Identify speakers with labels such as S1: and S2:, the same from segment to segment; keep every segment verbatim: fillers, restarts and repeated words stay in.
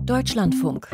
S1: Deutschlandfunk.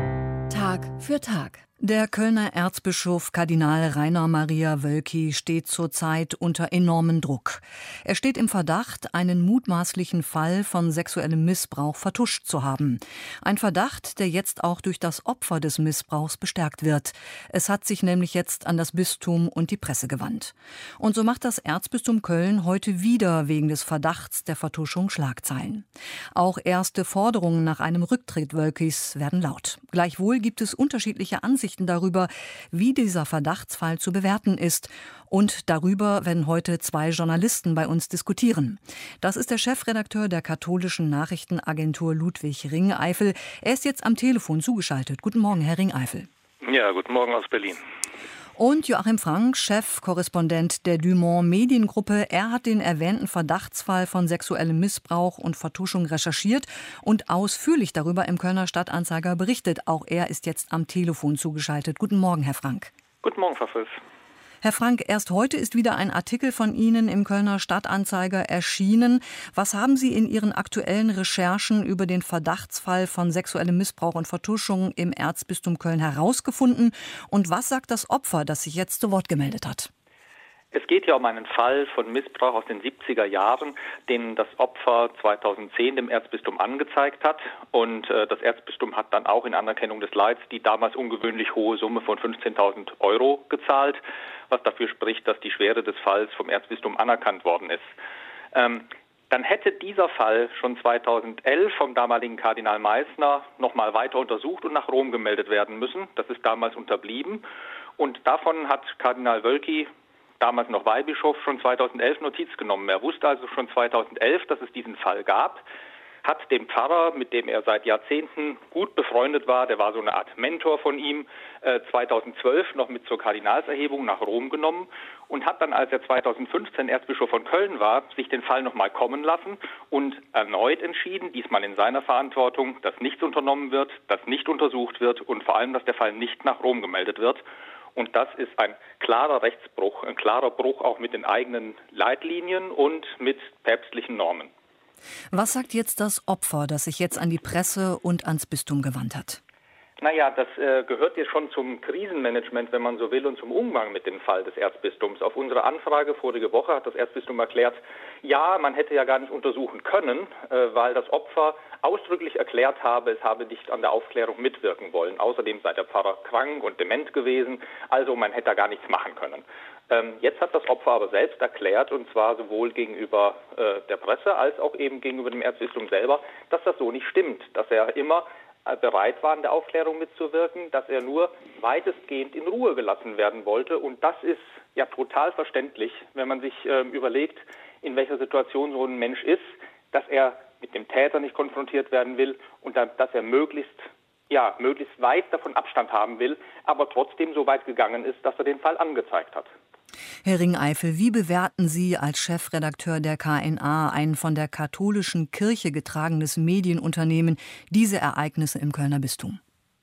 S1: Tag für Tag. Der Kölner Erzbischof Kardinal Rainer Maria Wölki steht zurzeit unter enormem Druck. Er steht im Verdacht, einen mutmaßlichen Fall von sexuellem Missbrauch vertuscht zu haben. Ein Verdacht, der jetzt auch durch das Opfer des Missbrauchs bestärkt wird. Es hat sich nämlich jetzt an das Bistum und die Presse gewandt. Und so macht das Erzbistum Köln heute wieder wegen des Verdachts der Vertuschung Schlagzeilen. Auch erste Forderungen nach einem Rücktritt Wölkis werden laut. Gleichwohl gibt es unterschiedliche Ansichten darüber, wie dieser Verdachtsfall zu bewerten ist. Und darüber werden heute zwei Journalisten bei uns diskutieren. Das ist der Chefredakteur der katholischen Nachrichtenagentur Ludwig Ringeifel. Er ist jetzt am Telefon zugeschaltet. Guten Morgen, Herr Ringeifel.
S2: Ja, guten Morgen aus Berlin.
S1: Und Joachim Frank, Chefkorrespondent der Dumont Mediengruppe. Er hat den erwähnten Verdachtsfall von sexuellem Missbrauch und Vertuschung recherchiert und ausführlich darüber im Kölner Stadtanzeiger berichtet. Auch er ist jetzt am Telefon zugeschaltet. Guten Morgen, Herr Frank.
S2: Guten Morgen, Frau Völz.
S1: Herr Frank, erst heute ist wieder ein Artikel von Ihnen im Kölner Stadtanzeiger erschienen. Was haben Sie in Ihren aktuellen Recherchen über den Verdachtsfall von sexuellem Missbrauch und Vertuschung im Erzbistum Köln herausgefunden? Und was sagt das Opfer, das sich jetzt zu Wort gemeldet hat?
S2: Es geht ja um einen Fall von Missbrauch aus den siebziger Jahren, den das Opfer zweitausendzehn dem Erzbistum angezeigt hat. Und äh, das Erzbistum hat dann auch in Anerkennung des Leids die damals ungewöhnlich hohe Summe von fünfzehntausend Euro gezahlt, was dafür spricht, dass die Schwere des Falls vom Erzbistum anerkannt worden ist. Ähm, dann hätte dieser Fall schon zweitausendelf vom damaligen Kardinal Meissner nochmal weiter untersucht und nach Rom gemeldet werden müssen. Das ist damals unterblieben. Und davon hat Kardinal Wölki, damals noch Weihbischof, schon zweitausendelf Notiz genommen. Er wusste also schon zweitausendelf, dass es diesen Fall gab, hat dem Pfarrer, mit dem er seit Jahrzehnten gut befreundet war, der war so eine Art Mentor von ihm, äh, zweitausendzwölf noch mit zur Kardinalserhebung nach Rom genommen und hat dann, als er zweitausendfünfzehn Erzbischof von Köln war, sich den Fall nochmal kommen lassen und erneut entschieden, diesmal in seiner Verantwortung, dass nichts unternommen wird, dass nicht untersucht wird und vor allem, dass der Fall nicht nach Rom gemeldet wird. Und das ist ein klarer Rechtsbruch, ein klarer Bruch auch mit den eigenen Leitlinien und mit päpstlichen Normen.
S1: Was sagt jetzt das Opfer, das sich jetzt an die Presse und ans Bistum gewandt hat?
S2: Naja, das äh, gehört jetzt schon zum Krisenmanagement, wenn man so will, und zum Umgang mit dem Fall des Erzbistums. Auf unsere Anfrage vorige Woche hat das Erzbistum erklärt, ja, man hätte ja gar nicht untersuchen können, äh, weil das Opfer ausdrücklich erklärt habe, es habe nicht an der Aufklärung mitwirken wollen. Außerdem sei der Pfarrer krank und dement gewesen, also man hätte da gar nichts machen können. Ähm, jetzt hat das Opfer aber selbst erklärt, und zwar sowohl gegenüber äh, der Presse als auch eben gegenüber dem Erzbistum selber, dass das so nicht stimmt, dass er immer bereit war, an der Aufklärung mitzuwirken, dass er nur weitestgehend in Ruhe gelassen werden wollte. Und das ist ja total verständlich, wenn man sich äh, überlegt, in welcher Situation so ein Mensch ist, dass er mit dem Täter nicht konfrontiert werden will und dann, dass er möglichst, ja, möglichst weit davon Abstand haben will, aber trotzdem so weit gegangen ist, dass er den Fall angezeigt hat.
S1: Herr Ringeifel, wie bewerten Sie als Chefredakteur der K N A, ein von der katholischen Kirche getragenes Medienunternehmen, diese Ereignisse im Kölner Bistum?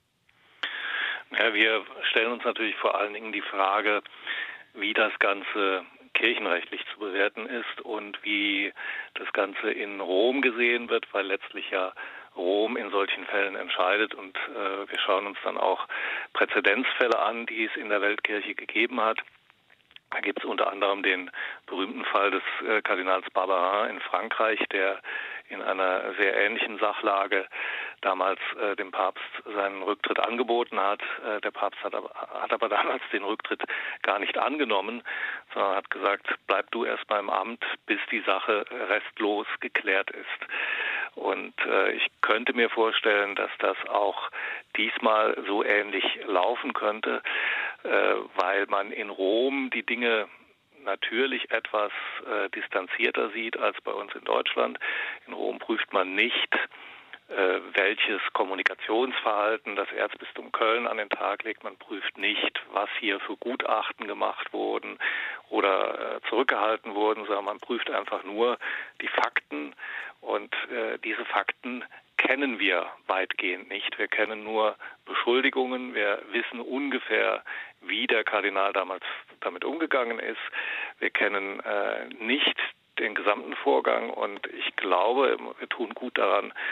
S3: Ja, wir stellen uns natürlich vor allen Dingen die Frage, wie das Ganze kirchenrechtlich zu bewerten ist und wie das Ganze in Rom gesehen wird, weil letztlich ja Rom in solchen Fällen entscheidet. Und äh, wir schauen uns dann auch Präzedenzfälle an, die es in der Weltkirche gegeben hat. Da gibt es unter anderem den berühmten Fall des äh, Kardinals Barbarin in Frankreich, der in einer sehr ähnlichen Sachlage damals äh, dem Papst seinen Rücktritt angeboten hat. Äh, der Papst hat aber, hat aber damals den Rücktritt gar nicht angenommen, sondern hat gesagt, bleib du erst mal im Amt, bis die Sache restlos geklärt ist. Und äh, ich könnte mir vorstellen, dass das auch diesmal so ähnlich laufen könnte, äh, weil man in Rom die Dinge natürlich etwas äh, distanzierter sieht als bei uns in Deutschland. In Rom prüft man nicht, äh, welches Kommunikationsverhalten das Erzbistum Köln an den Tag legt. Man prüft nicht, was hier für Gutachten gemacht wurden oder äh, zurückgehalten wurden, sondern man prüft einfach nur die Fakten. Und äh, diese Fakten kennen wir weitgehend nicht. Wir kennen nur Beschuldigungen. Wir wissen ungefähr, wie der Kardinal damals damit umgegangen ist. Wir kennen äh, nicht den gesamten Vorgang und ich glaube, wir tun gut daran,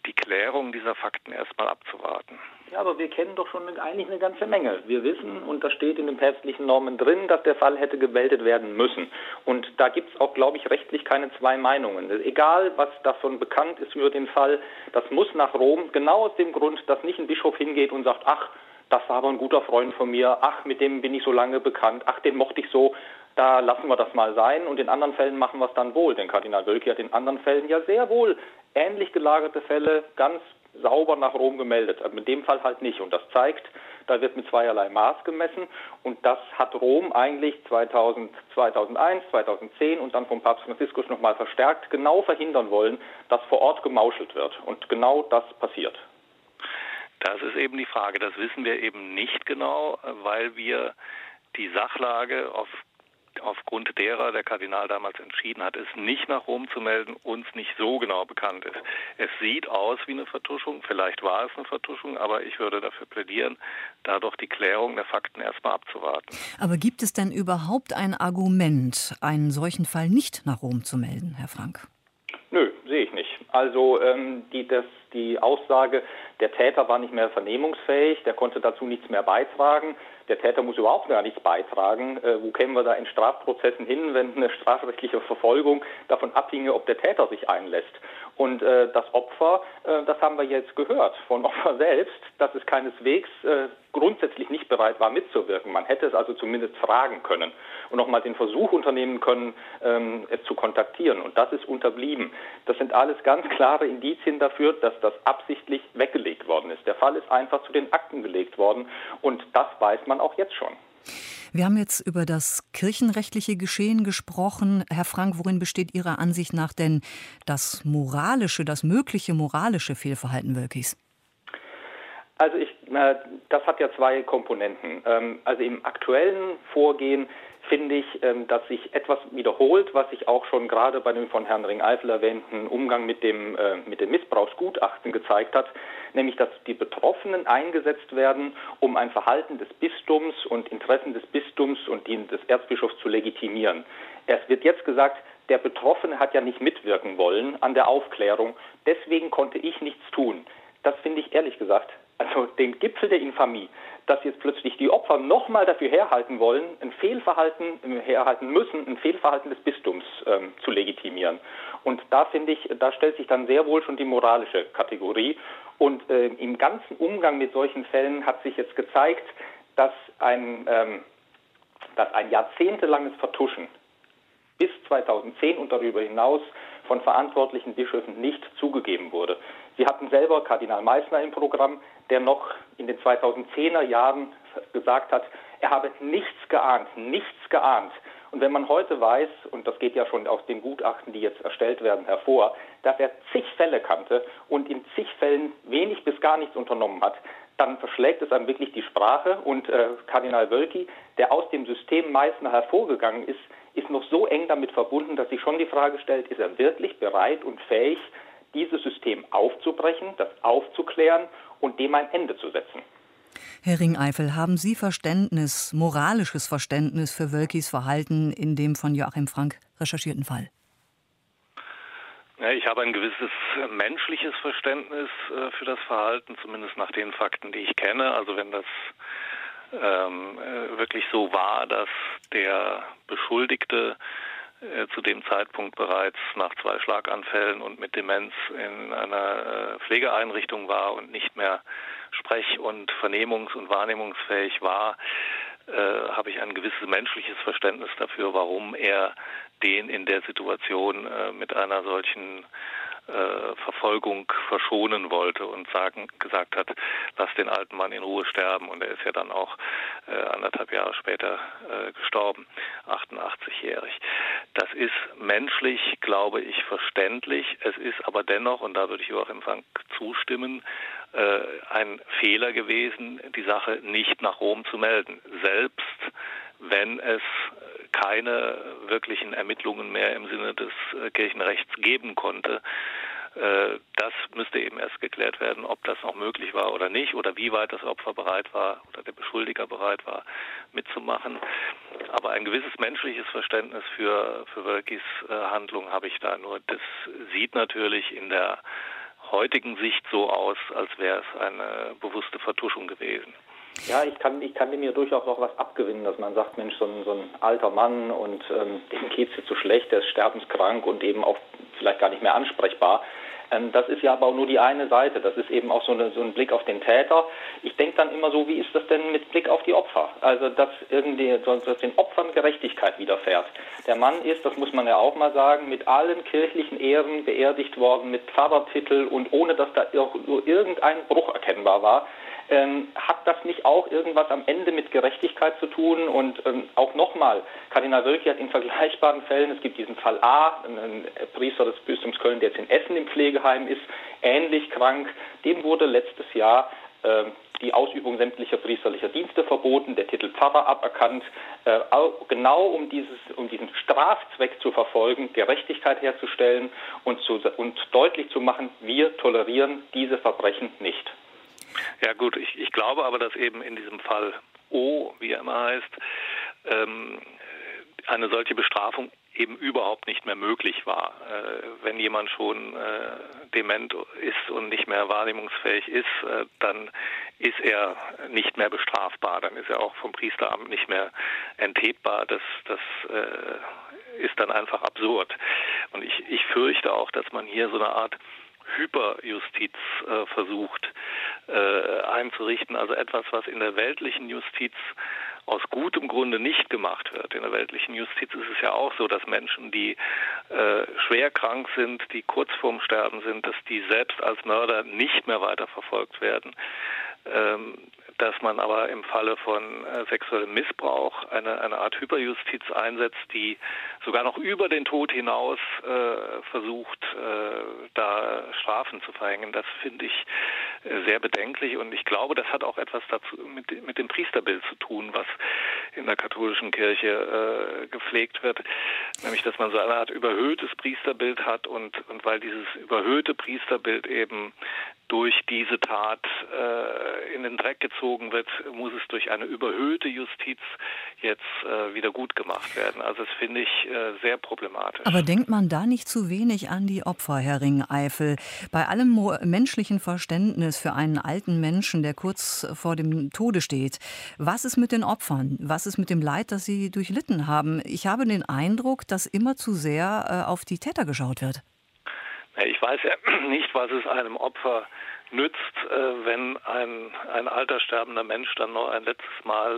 S3: die Klärung dieser Fakten erstmal abzuwarten.
S2: Ja, aber wir kennen doch schon eigentlich eine ganze Menge. Wir wissen, und das steht in den päpstlichen Normen drin, dass der Fall hätte gewältet werden müssen. Und da gibt es auch, glaube ich, rechtlich keine zwei Meinungen. Egal, was davon bekannt ist über den Fall, das muss nach Rom, genau aus dem Grund, dass nicht ein Bischof hingeht und sagt, ach, das war aber ein guter Freund von mir, ach, mit dem bin ich so lange bekannt, ach, den mochte ich so, da lassen wir das mal sein, und in anderen Fällen machen wir es dann wohl. Denn Kardinal Wölki hat in anderen Fällen ja sehr wohl ähnlich gelagerte Fälle ganz sauber nach Rom gemeldet. Aber in dem Fall halt nicht. Und das zeigt, da wird mit zweierlei Maß gemessen. Und das hat Rom eigentlich zweitausend, zweitausendeins, zweitausendzehn und dann vom Papst Franziskus nochmal verstärkt genau verhindern wollen, dass vor Ort gemauschelt wird. Und genau das passiert.
S3: Das ist eben die Frage. Das wissen wir eben nicht genau, weil wir die Sachlage auf aufgrund derer der Kardinal damals entschieden hat, es nicht nach Rom zu melden, uns nicht so genau bekannt ist. Es sieht aus wie eine Vertuschung, vielleicht war es eine Vertuschung, aber ich würde dafür plädieren, da doch die Klärung der Fakten erstmal abzuwarten.
S1: Aber gibt es denn überhaupt ein Argument, einen solchen Fall nicht nach Rom zu melden, Herr Frank?
S2: Nö, sehe ich nicht. Also ähm, die, das, die Aussage, der Täter war nicht mehr vernehmungsfähig, der konnte dazu nichts mehr beitragen. Der Täter muss überhaupt gar nichts beitragen. Äh, wo kämen wir da in Strafprozessen hin, wenn eine strafrechtliche Verfolgung davon abhinge, ob der Täter sich einlässt? Und äh, das Opfer, äh, das haben wir jetzt gehört von Opfer selbst, dass es keineswegs äh, grundsätzlich nicht bereit war mitzuwirken. Man hätte es also zumindest fragen können und nochmal den Versuch unternehmen können, ähm, es zu kontaktieren. Und das ist unterblieben. Das sind alles ganz klare Indizien dafür, dass das absichtlich weggelegt worden ist. Der Fall ist einfach zu den Akten gelegt worden und das weiß man auch jetzt schon.
S1: Wir haben jetzt über das kirchenrechtliche Geschehen gesprochen. Herr Frank, worin besteht Ihrer Ansicht nach denn das moralische, das mögliche moralische Fehlverhalten Wölkis?
S2: Also ich, äh, das hat ja zwei Komponenten. Ähm, also im aktuellen Vorgehen finde ich, ähm, dass sich etwas wiederholt, was sich auch schon gerade bei dem von Herrn Ringeifel erwähnten Umgang mit dem, äh, mit dem Missbrauchsgutachten gezeigt hat, nämlich dass die Betroffenen eingesetzt werden, um ein Verhalten des Bistums und Interessen des Bistums und die des Erzbischofs zu legitimieren. Es wird jetzt gesagt, der Betroffene hat ja nicht mitwirken wollen an der Aufklärung, deswegen konnte ich nichts tun. Das finde ich ehrlich gesagt, also den Gipfel der Infamie, dass jetzt plötzlich die Opfer nochmal dafür herhalten wollen, ein Fehlverhalten herhalten müssen, ein Fehlverhalten des Bistums ähm, zu legitimieren. Und da finde ich, da stellt sich dann sehr wohl schon die moralische Kategorie. Und äh, im ganzen Umgang mit solchen Fällen hat sich jetzt gezeigt, dass ein, ähm, dass ein jahrzehntelanges Vertuschen bis zweitausendzehn und darüber hinaus von verantwortlichen Bischöfen nicht zugegeben wurde. Sie hatten selber Kardinal Meissner im Programm, der noch in den zweitausendzehner Jahren gesagt hat, er habe nichts geahnt, nichts geahnt. Und wenn man heute weiß, und das geht ja schon aus den Gutachten, die jetzt erstellt werden, hervor, dass er zig Fälle kannte und in zig Fällen wenig bis gar nichts unternommen hat, dann verschlägt es einem wirklich die Sprache. Und äh, Kardinal Wölki, der aus dem System Meissner hervorgegangen ist, ist noch so eng damit verbunden, dass sich schon die Frage stellt, ist er wirklich bereit und fähig, dieses System aufzubrechen, das aufzuklären und dem ein Ende zu setzen.
S1: Herr Ringeifel, haben Sie Verständnis, moralisches Verständnis für Wölkis Verhalten in dem von Joachim Frank recherchierten Fall?
S3: Ja, ich habe ein gewisses menschliches Verständnis äh, für das Verhalten, zumindest nach den Fakten, die ich kenne. Also wenn das ähm, äh, wirklich so war, dass der Beschuldigte äh, zu dem Zeitpunkt bereits nach zwei Schlaganfällen und mit Demenz in einer äh, Pflegeeinrichtung war und nicht mehr sprech- und vernehmungs- und wahrnehmungsfähig war, äh, habe ich ein gewisses menschliches Verständnis dafür, warum er den in der Situation äh, mit einer solchen äh, Verfolgung verschonen wollte und sagen, gesagt hat, lass den alten Mann in Ruhe sterben. Und er ist ja dann auch äh, anderthalb Jahre später äh, gestorben, achtundachtzigjährig. Das ist menschlich, glaube ich, verständlich. Es ist aber dennoch, und da würde ich Joachim Frank zustimmen, äh, ein Fehler gewesen, die Sache nicht nach Rom zu melden. Selbst wenn es keine wirklichen Ermittlungen mehr im Sinne des äh, Kirchenrechts geben konnte. Äh, das müsste eben erst geklärt werden, ob das noch möglich war oder nicht oder wie weit das Opfer bereit war oder der Beschuldiger bereit war, mitzumachen. Aber ein gewisses menschliches Verständnis für, für Wölkis äh, Handlung habe ich da nur. Das sieht natürlich in der heutigen Sicht so aus, als wäre es eine bewusste Vertuschung gewesen.
S2: Ja, ich kann, ich kann dem mir durchaus auch was abgewinnen, dass man sagt, Mensch, so ein, so ein alter Mann und ähm, dem geht es jetzt so schlecht, der ist sterbenskrank und eben auch vielleicht gar nicht mehr ansprechbar. Ähm, das ist ja aber auch nur die eine Seite. Das ist eben auch so, eine, so ein Blick auf den Täter. Ich denke dann immer so, wie ist das denn mit Blick auf die Opfer? Also, dass irgendwie dass den Opfern Gerechtigkeit widerfährt. Der Mann ist, das muss man ja auch mal sagen, mit allen kirchlichen Ehren beerdigt worden, mit Pfarrertitel und ohne, dass da nur irgendein Bruch erkennbar war. Ähm, hat das nicht auch irgendwas am Ende mit Gerechtigkeit zu tun? Und ähm, auch nochmal, Kardinal Wölki hat in vergleichbaren Fällen, es gibt diesen Fall A, ein Priester des Bistums Köln, der jetzt in Essen im Pflegeheim ist, ähnlich krank, dem wurde letztes Jahr äh, die Ausübung sämtlicher priesterlicher Dienste verboten, der Titel Pfarrer aberkannt, äh, genau um, dieses, um diesen Strafzweck zu verfolgen, Gerechtigkeit herzustellen und, zu, und deutlich zu machen, wir tolerieren diese Verbrechen nicht.
S3: Ja gut, ich, ich glaube aber, dass eben in diesem Fall O, wie er immer heißt, ähm, eine solche Bestrafung eben überhaupt nicht mehr möglich war. Äh, wenn jemand schon äh, dement ist und nicht mehr wahrnehmungsfähig ist, äh, dann ist er nicht mehr bestrafbar. Dann ist er auch vom Priesteramt nicht mehr enthebbar. Das, das äh, ist dann einfach absurd. Und ich, ich fürchte auch, dass man hier so eine Art Hyperjustiz äh, versucht äh, einzurichten, also etwas, was in der weltlichen Justiz aus gutem Grunde nicht gemacht wird. In der weltlichen Justiz ist es ja auch so, dass Menschen, die äh, schwer krank sind, die kurz vorm Sterben sind, dass die selbst als Mörder nicht mehr weiter verfolgt werden. Ähm, dass man aber im Falle von äh, sexuellem Missbrauch eine, eine Art Hyperjustiz einsetzt, die sogar noch über den Tod hinaus äh, versucht, äh, da Strafen zu verhängen. Das finde ich äh, sehr bedenklich und ich glaube, das hat auch etwas dazu mit, mit dem Priesterbild zu tun, was in der katholischen Kirche äh, gepflegt wird, nämlich, dass man so eine Art überhöhtes Priesterbild hat und, und weil dieses überhöhte Priesterbild eben durch diese Tat äh, in den Dreck gezogen wird, muss es durch eine überhöhte Justiz jetzt äh, wieder gut gemacht werden. Also das finde ich äh, sehr problematisch.
S1: Aber denkt man da nicht zu wenig an die Opfer, Herr Ringeifel? Bei allem mo- menschlichen Verständnis für einen alten Menschen, der kurz vor dem Tode steht, was ist mit den Opfern? Was ist mit dem Leid, das sie durchlitten haben? Ich habe den Eindruck, dass immer zu sehr äh, auf die Täter geschaut wird.
S3: Ich weiß ja nicht, was es einem Opfer nützt, äh, wenn ein, ein alter sterbender Mensch dann noch ein letztes Mal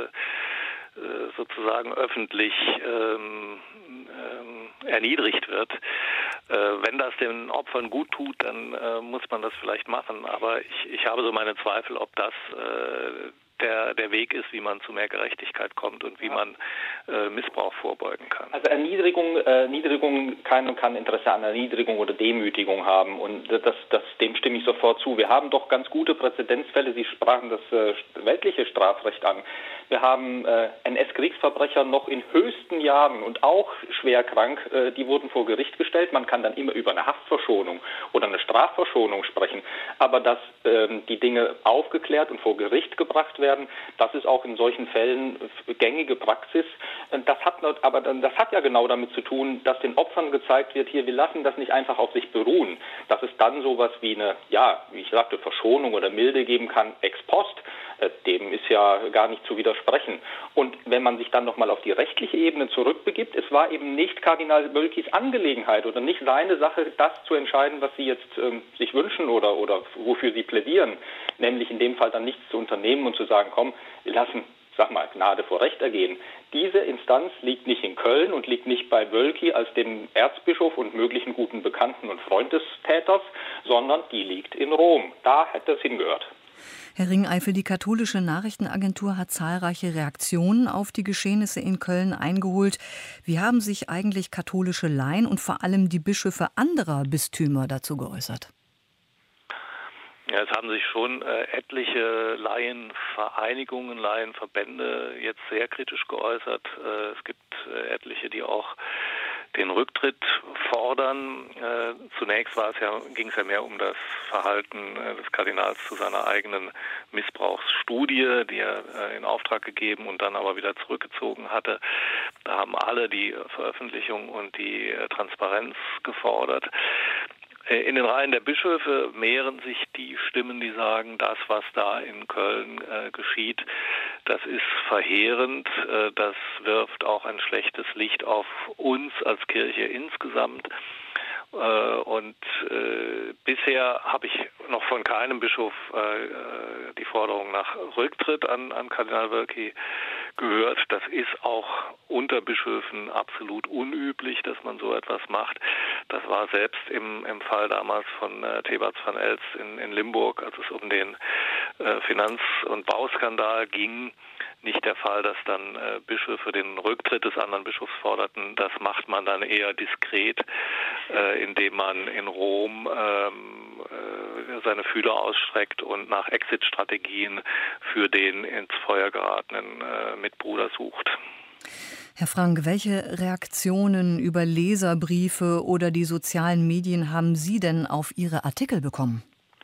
S3: äh, äh, sozusagen öffentlich ähm, ähm, erniedrigt wird. Äh, wenn das den Opfern gut tut, dann äh, muss man das vielleicht machen. Aber ich, ich habe so meine Zweifel, ob das äh, Der, der Weg ist, wie man zu mehr Gerechtigkeit kommt und wie ja. man äh, Missbrauch vorbeugen kann.
S2: Also Erniedrigung, äh, Erniedrigung kann, kann Interesse an Erniedrigung oder Demütigung haben und das, das, dem stimme ich sofort zu. Wir haben doch ganz gute Präzedenzfälle, Sie sprachen das äh, weltliche Strafrecht an. Wir haben äh, N S-Kriegsverbrecher noch in höchsten Jahren und auch schwer krank, äh, die wurden vor Gericht gestellt. Man kann dann immer über eine Haftverschonung oder eine Strafverschonung sprechen, aber dass äh, die Dinge aufgeklärt und vor Gericht gebracht werden, das ist auch in solchen Fällen gängige Praxis. Das hat, aber das hat ja genau damit zu tun, dass den Opfern gezeigt wird, hier, wir lassen das nicht einfach auf sich beruhen. Dass es dann sowas wie eine, ja, wie ich sagte, Verschonung oder Milde geben kann, ex post, dem ist ja gar nicht zu widersprechen. Und wenn man sich dann nochmal auf die rechtliche Ebene zurückbegibt, es war eben nicht Kardinal Wölkis Angelegenheit oder nicht seine Sache, das zu entscheiden, was Sie jetzt ähm, sich wünschen oder, oder wofür Sie plädieren, nämlich in dem Fall dann nichts zu unternehmen und zu sagen, komm, wir lassen, sag mal, Gnade vor Recht ergehen. Diese Instanz liegt nicht in Köln und liegt nicht bei Wölki als dem Erzbischof und möglichen guten Bekannten und Freund des Täters, sondern die liegt in Rom. Da hätte es hingehört.
S1: Herr Ringeifel, die katholische Nachrichtenagentur hat zahlreiche Reaktionen auf die Geschehnisse in Köln eingeholt. Wie haben sich eigentlich katholische Laien und vor allem die Bischöfe anderer Bistümer dazu geäußert?
S3: Ja, es haben sich schon äh, etliche Laienvereinigungen, Laienverbände jetzt sehr kritisch geäußert. Äh, es gibt äh, etliche, die auch den Rücktritt fordern. Äh, zunächst war es ja, ging es ja mehr um das Verhalten äh, des Kardinals zu seiner eigenen Missbrauchsstudie, die er äh, in Auftrag gegeben und dann aber wieder zurückgezogen hatte. Da haben alle die Veröffentlichung und die äh, Transparenz gefordert. In den Reihen der Bischöfe mehren sich die Stimmen, die sagen, das, was da in Köln äh, geschieht, das ist verheerend, äh, das wirft auch ein schlechtes Licht auf uns als Kirche insgesamt. Äh, und äh, bisher habe ich noch von keinem Bischof äh, die Forderung nach Rücktritt an, an Kardinal Wölki gehört. Das ist auch unter Bischöfen absolut unüblich, dass man so etwas macht. Das war selbst im, im Fall damals von äh, Thebarts van Elst in, in Limburg, als es um den äh, Finanz- und Bauskandal ging, nicht der Fall, dass dann äh, Bischöfe den Rücktritt des anderen Bischofs forderten. Das macht man dann eher diskret, äh, indem man in Rom ähm, äh, seine Fühler ausstreckt und nach Exit-Strategien für den ins Feuer geratenen äh, Mitbruder sucht.
S1: Herr Frank, welche Reaktionen über Leserbriefe oder die sozialen Medien haben Sie denn auf Ihre Artikel bekommen?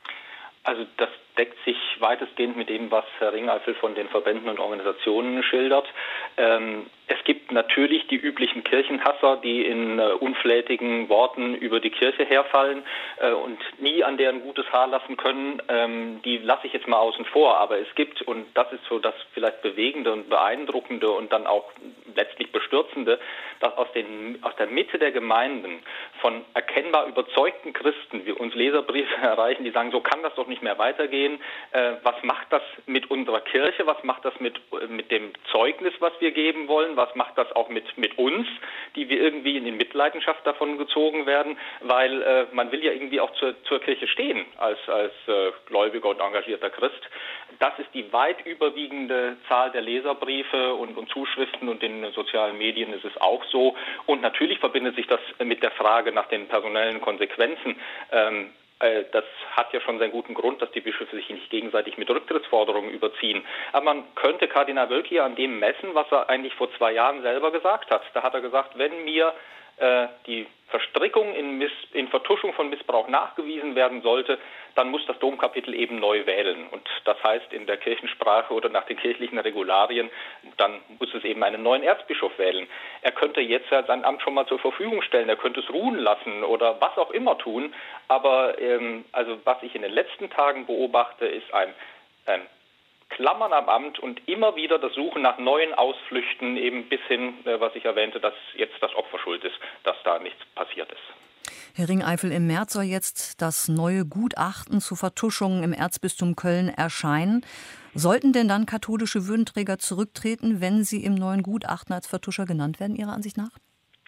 S2: Also das deckt sich weitestgehend mit dem, was Herr Ringeifel von den Verbänden und Organisationen schildert. Ähm, es gibt natürlich die üblichen Kirchenhasser, die in äh, unflätigen Worten über die Kirche herfallen äh, und nie an deren gutes Haar lassen können. Ähm, die lasse ich jetzt mal außen vor, aber es gibt, und das ist so das vielleicht Bewegende und Beeindruckende und dann auch letztlich Bestürzende, dass aus, den, aus der Mitte der Gemeinden von erkennbar überzeugten Christen wir uns Leserbriefe erreichen, die sagen, so kann das doch nicht mehr weitergehen. Äh, was macht das mit unserer Kirche? Was macht das mit, mit dem Zeugnis, was wir geben wollen? Was macht das auch mit, mit uns, die wir irgendwie in die Mitleidenschaft davon gezogen werden? Weil äh, man will ja irgendwie auch zur, zur Kirche stehen als, als äh, gläubiger und engagierter Christ. Das ist die weit überwiegende Zahl der Leserbriefe und, und Zuschriften, und in den sozialen Medien ist es auch so. Und natürlich verbindet sich das mit der Frage nach den personellen Konsequenzen. Ähm, Das hat ja schon seinen guten Grund, dass die Bischöfe sich nicht gegenseitig mit Rücktrittsforderungen überziehen. Aber man könnte Kardinal Wölki an dem messen, was er eigentlich vor zwei Jahren selber gesagt hat. Da hat er gesagt, wenn mir äh, die Verstrickung in, Miss, in Vertuschung von Missbrauch nachgewiesen werden sollte, dann muss das Domkapitel eben neu wählen. Und das heißt in der Kirchensprache oder nach den kirchlichen Regularien, dann muss es eben einen neuen Erzbischof wählen. Er könnte jetzt ja sein Amt schon mal zur Verfügung stellen, er könnte es ruhen lassen oder was auch immer tun. Aber ähm, also was ich in den letzten Tagen beobachte, ist ein, ein Klammern am Amt und immer wieder das Suchen nach neuen Ausflüchten, eben bis hin, äh, was ich erwähnte, dass jetzt das Opfer schuld ist, dass da nichts passiert ist.
S1: Herr Ringeifel, im März soll jetzt das neue Gutachten zu Vertuschungen im Erzbistum Köln erscheinen. Sollten denn dann katholische Würdenträger zurücktreten, wenn sie im neuen Gutachten als Vertuscher genannt werden, Ihrer Ansicht nach?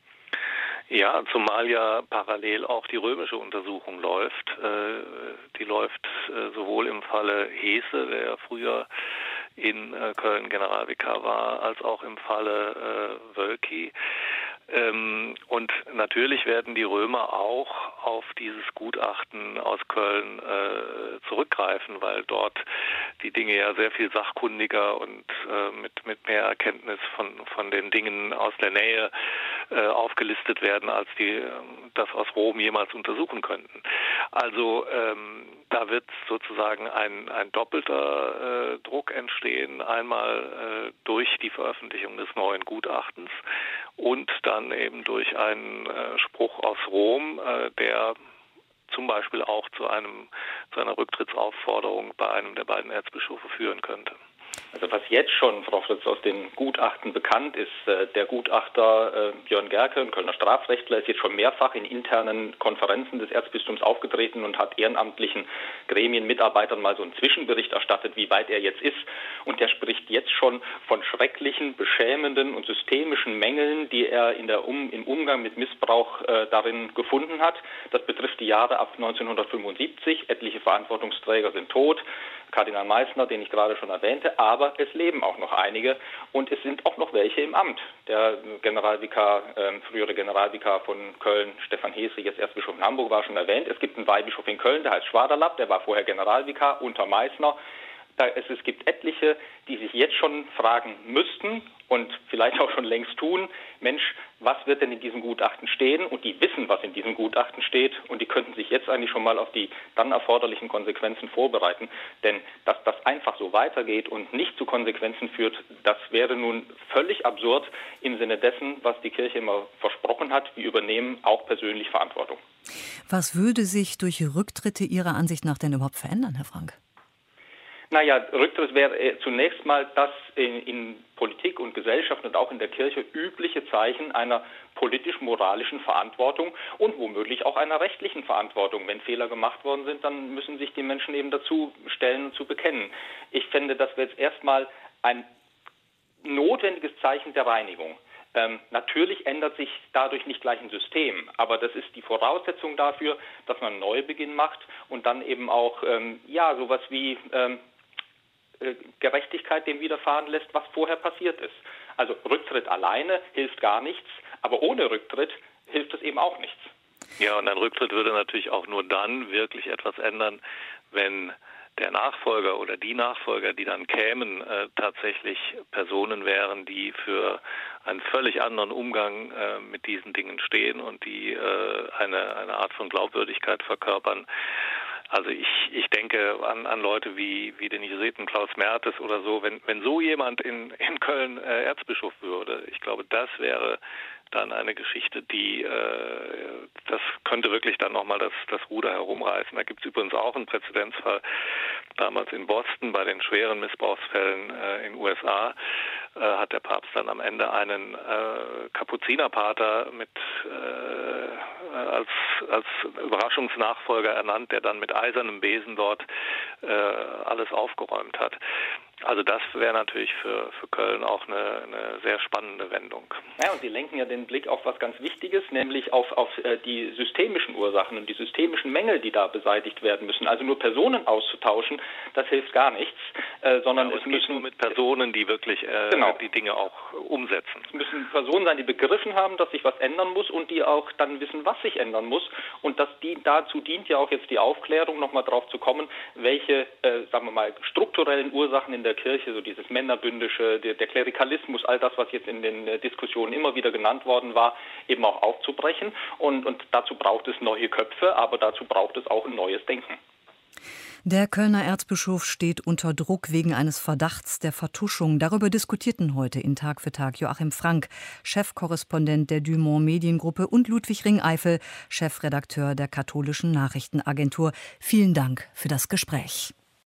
S3: Ja, zumal ja parallel auch die römische Untersuchung läuft. Die läuft sowohl im Falle Hese, der früher in Köln Generalvikar war, als auch im Falle Wölki. Und natürlich werden die Römer auch auf dieses Gutachten aus Köln zurückgreifen, weil dort die Dinge ja sehr viel sachkundiger und mit, mit mehr Erkenntnis von, von den Dingen aus der Nähe aufgelistet werden, als die das aus Rom jemals untersuchen könnten. Also ähm, da wird sozusagen ein, ein doppelter äh, Druck entstehen, einmal äh, durch die Veröffentlichung des neuen Gutachtens und dann eben durch einen äh, Spruch aus Rom, äh, der zum Beispiel auch zu einem zu einer Rücktrittsaufforderung bei einem der beiden Erzbischöfe führen könnte.
S2: Also was jetzt schon, Frau Fritz, aus den Gutachten bekannt ist, äh, der Gutachter äh, Björn Gerke, ein Kölner Strafrechtler, ist jetzt schon mehrfach in internen Konferenzen des Erzbistums aufgetreten und hat ehrenamtlichen Gremienmitarbeitern mal so einen Zwischenbericht erstattet, wie weit er jetzt ist. Und der spricht jetzt schon von schrecklichen, beschämenden und systemischen Mängeln, die er in der um, im Umgang mit Missbrauch äh, darin gefunden hat. Das betrifft die Jahre ab neunzehnhundertfünfundsiebzig. Etliche Verantwortungsträger sind tot. Kardinal Meissner, den ich gerade schon erwähnte, aber es leben auch noch einige und es sind auch noch welche im Amt. Der Generalvikar, äh, frühere Generalvikar von Köln, Stefan Hese, jetzt Erzbischof in Hamburg, war schon erwähnt. Es gibt einen Weihbischof in Köln, der heißt Schwaderlapp, der war vorher Generalvikar unter Meissner. Da es, es gibt etliche, die sich jetzt schon fragen müssten und vielleicht auch schon längst tun, Mensch, was wird denn in diesem Gutachten stehen? Und die wissen, was in diesem Gutachten steht, und die könnten sich jetzt eigentlich schon mal auf die dann erforderlichen Konsequenzen vorbereiten. Denn dass das einfach so weitergeht und nicht zu Konsequenzen führt, das wäre nun völlig absurd im Sinne dessen, was die Kirche immer versprochen hat. Wir übernehmen auch persönlich Verantwortung.
S1: Was würde sich durch Rücktritte Ihrer Ansicht nach denn überhaupt verändern, Herr Frank?
S2: Naja, Rücktritt wäre zunächst mal das in, in Politik und Gesellschaft und auch in der Kirche übliche Zeichen einer politisch-moralischen Verantwortung und womöglich auch einer rechtlichen Verantwortung. Wenn Fehler gemacht worden sind, dann müssen sich die Menschen eben dazu stellen und zu bekennen. Ich fände, das wäre jetzt erstmal ein notwendiges Zeichen der Reinigung. Ähm, natürlich ändert sich dadurch nicht gleich ein System, aber das ist die Voraussetzung dafür, dass man einen Neubeginn macht und dann eben auch ähm, ja sowas wie ähm, Gerechtigkeit dem widerfahren lässt, was vorher passiert ist. Also Rücktritt alleine hilft gar nichts, aber ohne Rücktritt hilft es eben auch nichts.
S3: Ja, und ein Rücktritt würde natürlich auch nur dann wirklich etwas ändern, wenn der Nachfolger oder die Nachfolger, die dann kämen, äh, tatsächlich Personen wären, die für einen völlig anderen Umgang äh, mit diesen Dingen stehen und die äh, eine, eine Art von Glaubwürdigkeit verkörpern. Also ich, ich denke an, an Leute wie, wie den Jesuiten Klaus Mertes oder so. Wenn, wenn so jemand in, in Köln äh, Erzbischof würde, ich glaube, das wäre dann eine Geschichte, die, äh, das könnte wirklich dann nochmal das, das Ruder herumreißen. Da gibt es übrigens auch einen Präzedenzfall, damals in Boston bei den schweren Missbrauchsfällen äh, in den U S A, äh, hat der Papst dann am Ende einen äh, Kapuzinerpater mit äh, als, als Überraschungsnachfolger ernannt, der dann mit eisernem Besen dort äh, alles aufgeräumt hat. Also das wäre natürlich für, für Köln auch eine, eine sehr spannende Wendung.
S2: Ja, und Sie lenken ja den Blick auf was ganz Wichtiges, nämlich auf, auf äh, die systemischen Ursachen und die systemischen Mängel, die da beseitigt werden müssen. Also nur Personen auszutauschen, das hilft gar nichts, äh, sondern
S3: ja,
S2: es,
S3: es
S2: müssen
S3: nur mit Personen, die wirklich äh,
S2: genau.
S3: die Dinge auch umsetzen.
S2: Es müssen Personen sein, die begriffen haben, dass sich was ändern muss und die auch dann wissen, was sich ändern muss. Und das die, dazu dient ja auch jetzt die Aufklärung, nochmal drauf zu kommen, welche, äh, sagen wir mal, strukturellen Ursachen in der Kirche, so dieses Männerbündische, der, der Klerikalismus, all das, was jetzt in den äh, Diskussionen immer wieder genannt worden war, eben auch aufzubrechen. Und, und dazu braucht es neue Köpfe, aber dazu braucht es auch ein neues Denken.
S1: Der Kölner Erzbischof steht unter Druck wegen eines Verdachts der Vertuschung. Darüber diskutierten heute in Tag für Tag Joachim Frank, Chefkorrespondent der Dumont Mediengruppe, und Ludwig Ringeifel, Chefredakteur der Katholischen Nachrichtenagentur. Vielen Dank für das Gespräch.